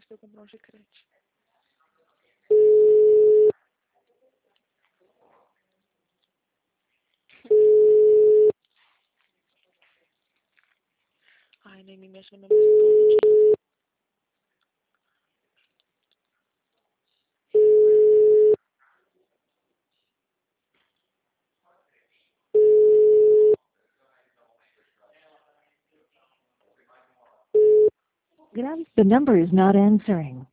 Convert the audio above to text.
depois pra eu comprar um chiclete. Ai, nem me mexe na minha música todo dia. The number is not answering.